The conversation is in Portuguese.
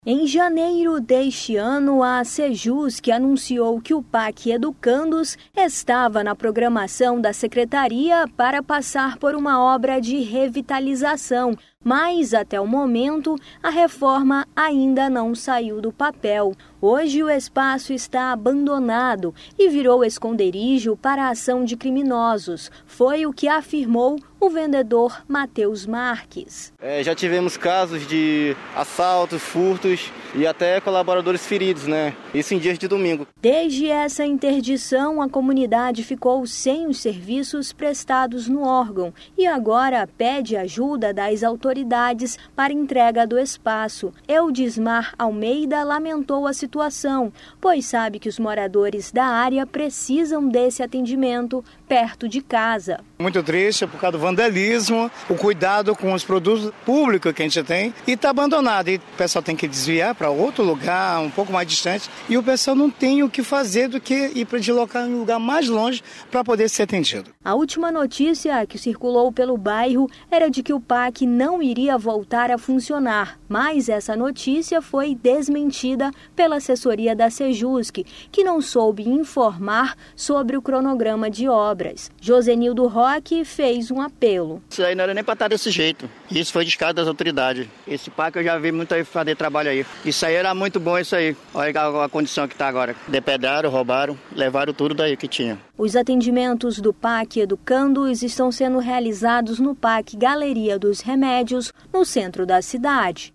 Em janeiro deste ano, a Sejusc anunciou que o PAC Educandos estava na programação da Secretaria para passar por uma obra de revitalização, mas até o momento a reforma ainda não saiu do papel. Hoje o espaço está abandonado e virou esconderijo para a ação de criminosos. Foi o que afirmou o vendedor Matheus Marques. Já tivemos casos de assaltos, furtos e até colaboradores feridos, né? Isso em dias de domingo. Desde essa interdição, a comunidade ficou sem os serviços prestados no órgão e agora pede ajuda das autoridades para entrega do espaço. Eudismar Almeida lamentou a situação, pois sabe que os moradores da área precisam desse atendimento perto de casa. Muito triste por causa do vandalismo, o cuidado com os produtos públicos que a gente tem e está abandonado. E o pessoal tem que desviar para outro lugar, um pouco mais distante, e o pessoal não tem o que fazer do que ir para deslocar em um lugar mais longe para poder ser atendido. A última notícia que circulou pelo bairro era de que o PAC não iria voltar a funcionar, mas essa notícia foi desmentida pela assessoria da Sejusc, que não soube informar sobre o cronograma de obras. Josenildo Roque fez um apelo. Isso aí não era nem para estar desse jeito. Isso foi descaso das autoridades. Esse PAC eu já vi muito aí fazer trabalho aí. Isso aí era muito bom, isso aí. Olha a condição que está agora. Depedraram, roubaram, levaram tudo daí que tinha. Os atendimentos do PAC Educandos estão sendo realizados no PAC Galeria dos Remédios, no centro da cidade.